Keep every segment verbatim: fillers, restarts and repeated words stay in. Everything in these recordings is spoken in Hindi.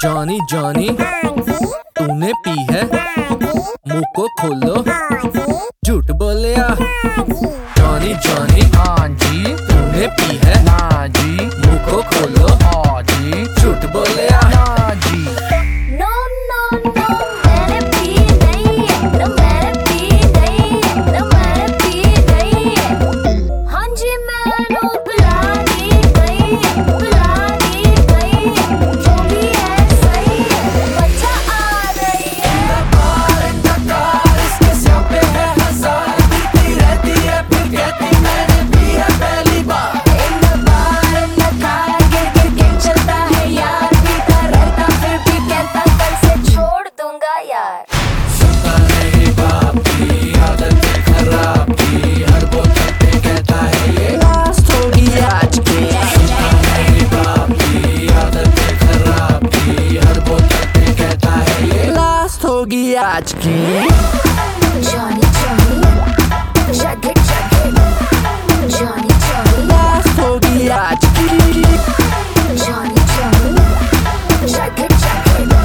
जॉनी जॉनी तूने पी है, मुंह को खोलो, झूठ बोलिया। जॉनी जॉनी हाँ जी, तूने पी है, ना जी, मुंह को खोलो, हाँ जी, झूठ बोलिया। ना जी। नो नो नो मैंने पी नहीं है, नो मैंने पी नहीं है, नो मैंने पी नहीं है। हाँ जी मैंने बुला दी गई है, बुला दी गई है, जो भी है सही है, मजा आ रही है। बार नकार इसके सिर पे है हजार, पीती रहती है फिर कहती मैंने पी है पहली बार। इन बार नकार गिर गिर के चलता है यार, पीता रहता फिर भी कहता कल से छोड़ दूंगा यार। सुनता नहीं बाप की आदत है खराब की, हर बोतल पे कहता है ये लास्ट होगी आज की। सुनता नहीं बाप की आदत है खराब की, हर बोतल पे कहता है ये लास्ट होगी आज की। Johnny Johnny jug it jug it, Johnny Johnny last होगी आज की। Johnny Johnny jug it jug it,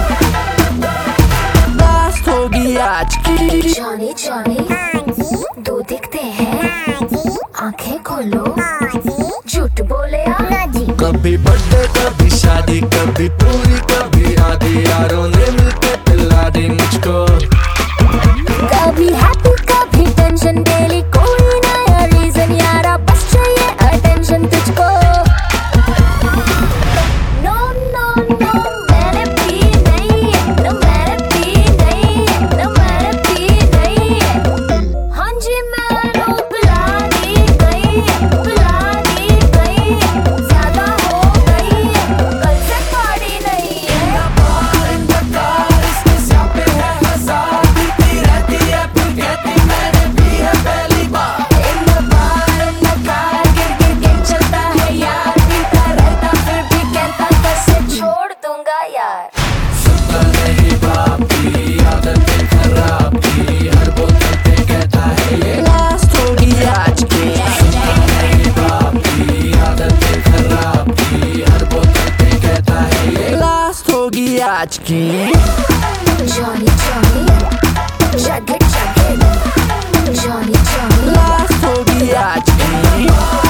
last होगी आज की। Johnny Johnny दो दिखते हैं, आंखें खोलो, झूठ बोले आ जी। कभी बर्थडे कभी शादी, कभी पूरी कभी आधी, यारों ने मिलके पिला दी मुझको। कभी हैप्पी कभी टेंशन, डेली कोई नया रीजन, यारा बस चाहिए अटेंशन तुझको। नो नो नो मैंने पी नहीं है, नो मैंने पी नहीं है, नो मैंने पी नहीं है। हाँ जी मैंने बुला दी गई है, बुला दी गई है, ज्यादा हो गई है, कल से पार्टी नहीं है। बार नकार इसके सिर पे है हजार, पीती रहती है फिर कहती मैंने पी है पहली बार। इन बार नकार गिर गिर के चलता है यार, पीता रहता फिर भी कहता कल से छोड़ दूंगा यार। सुनता नहीं बाप की आदत है खराब की, हर बोतल पे कहता है ये लास्ट होगी आज की। सुनता नहीं बाप की आदत है खराब की, हर बोतल पे कहता है ये लास्ट होगी आज की। Johnny Johnny jug it jug it, Johnny Johnny last होगी आज की।